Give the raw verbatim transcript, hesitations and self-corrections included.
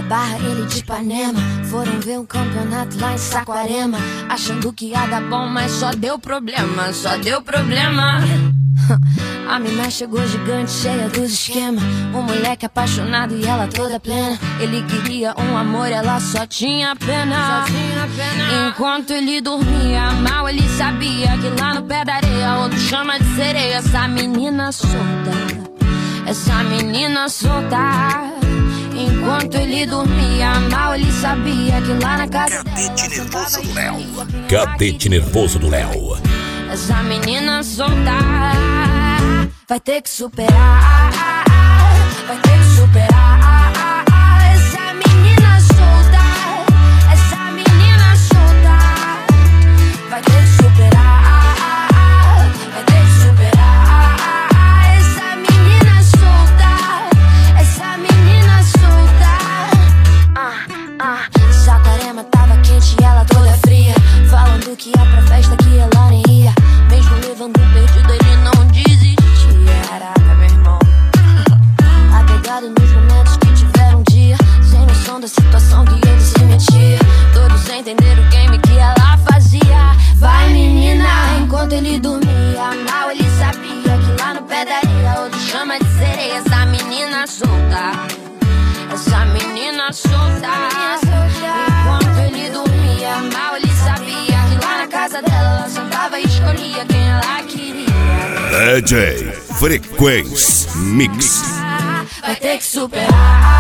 Barra, ele de Ipanema. Foram ver um campeonato lá em Saquarema, achando que ia dar bom, mas só deu problema, só deu problema. A mina chegou gigante, cheia dos esquemas. Um moleque apaixonado e ela toda plena. Ele queria um amor, ela só tinha pena. Só tinha pena. Enquanto ele dormia, mal ele sabia que lá no pé da areia outro chama de sereia. Essa menina solta, essa menina solta. Enquanto ele dormia, mal ele sabia que lá na casa Cadete nervoso do Léo. Cadete nervoso do Léo. essa menina solta vai ter que superar, vai ter que superar. Essa menina solta, essa menina solta vai ter que superar, vai ter que superar. Essa menina solta, essa menina solta. Ah, ah, Saquarema tava quente e ela toda fria, falando que ia pra festa que ela nem ia. Mesmo levando um perdido, ele não desistia. Caraca, meu irmão. Apegado nos momentos que tiveram um dia, sem noção da situação que ele se metia. Todos entenderam o game que ela fazia. Vai, menina, enquanto ele dormia, mal ele sabia que lá no pé da areia outro chama de sereia. Essa menina solta, essa menina solta. Enquanto ele dormia, mal ele sabia que lá na casa dela ela sentava e escolhia quem ela queria. D J Frequência Mix. Vai ter que superar.